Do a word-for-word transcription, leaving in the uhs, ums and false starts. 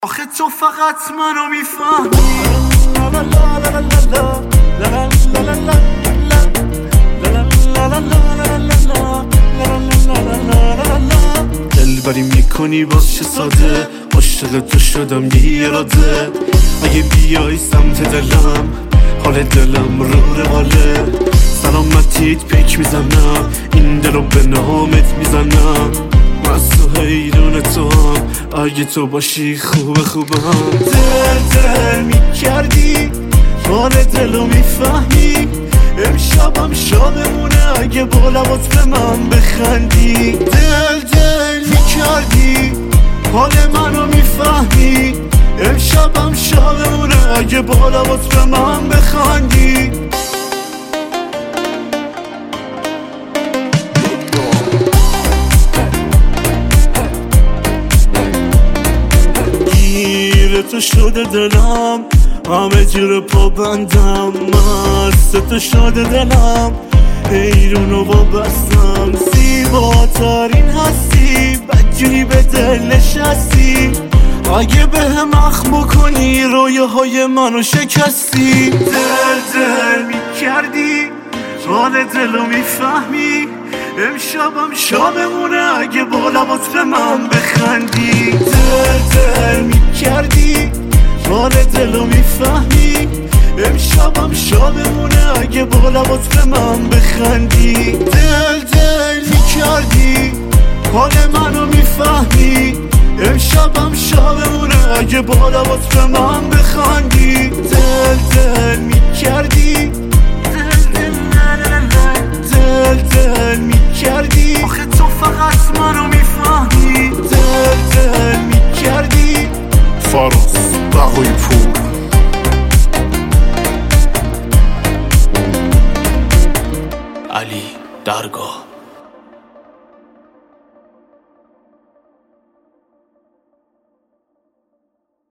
آخه تو فقط منو میفهمی. دلبری میکنی باز چه ساده، عاشق تو شدم یه اراده. اگه بیای سمت دلم حال دلم رو رواله. سلامتیت پیک میزنم، این دلو به نامت میزنم. از تو حیرون تو هم، اگه تو باشی خوبه خوبم. دل دل میکردی، حال دلو میفهمی. امشبم شاممونه اگه با لبات به من بخندی. دل دل میکردی، حال منو میفهمی. امشبم شاممونه اگه با لبات به من بخندی. تو شده دلم، همه جور پا بندم. مست تو شده دلم، حیرون و وابستم. زیباترین هستی، بدجوری به دل نشستی. اگه به هم اخم کنی رویه های منو شکستی. دل دل میکردی، حال دلو میفهمی. امشبم شاممونه اگه با لبات به من بخندی. دل دل میکردی، حال دلو میفهمی. امشبم شاممونه اگه با لبات به من بخندی. دل دل میکردی، حال منو میفهمی. امشبم شاممونه اگه با لبات به من بخندی. دل دل میکردی، دل دل میکردی. آخه تو فقط منو میفهمی. دل دل میکردی. فاروس بقوی پور. علی درگاه.